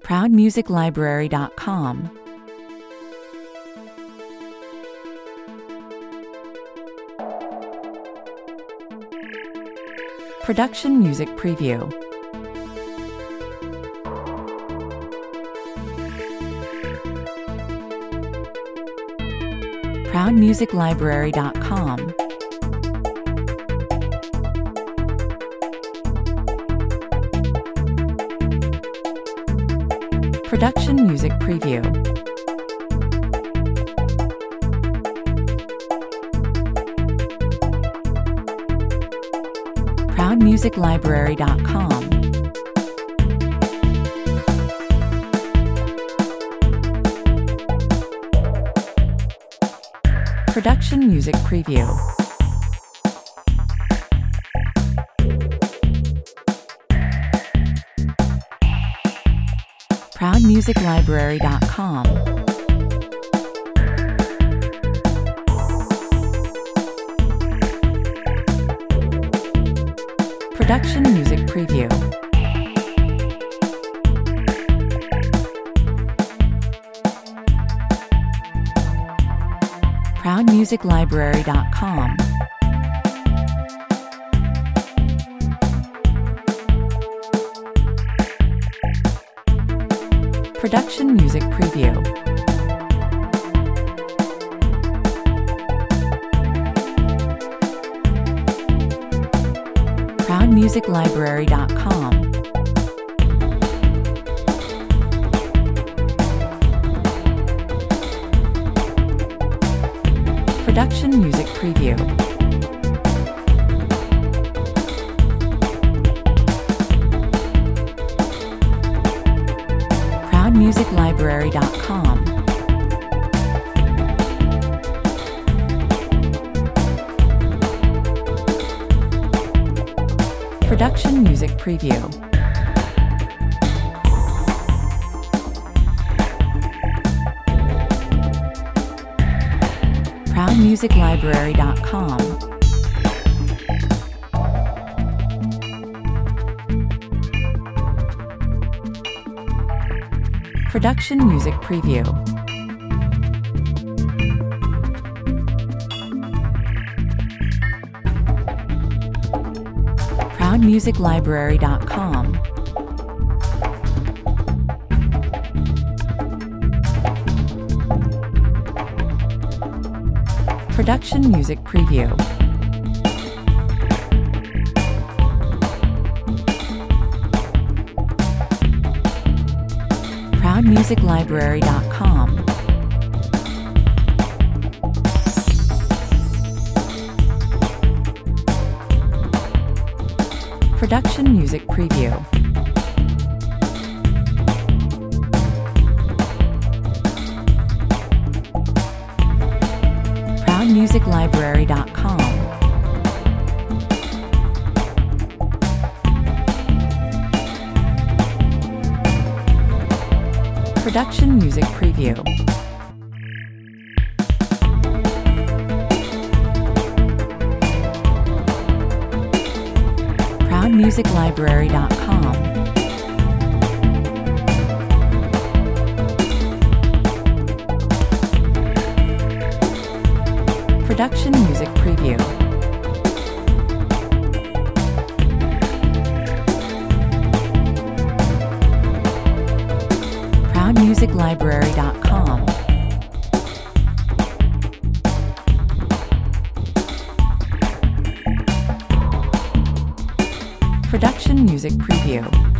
ProudMusicLibrary.com. Production Music Preview. ProudMusicLibrary.com. Production Music Preview. ProudMusicLibrary.com. Production Music Preview. ProudMusicLibrary.com. Production Music Preview. ProudMusicLibrary.com. Production Music Preview. ProudMusicLibrary.com. Production Music Preview. ProudMusicLibrary.com. Production Music Preview. ProudMusicLibrary.com. Production Music Preview. ProudMusicLibrary.com. Production Music Preview. ProudMusicLibrary.com. Production Music Preview. ProudMusicLibrary.com. Production Music Preview. ProudMusicLibrary.com. Production Music Preview. ProudMusicLibrary.com. Production Music Preview.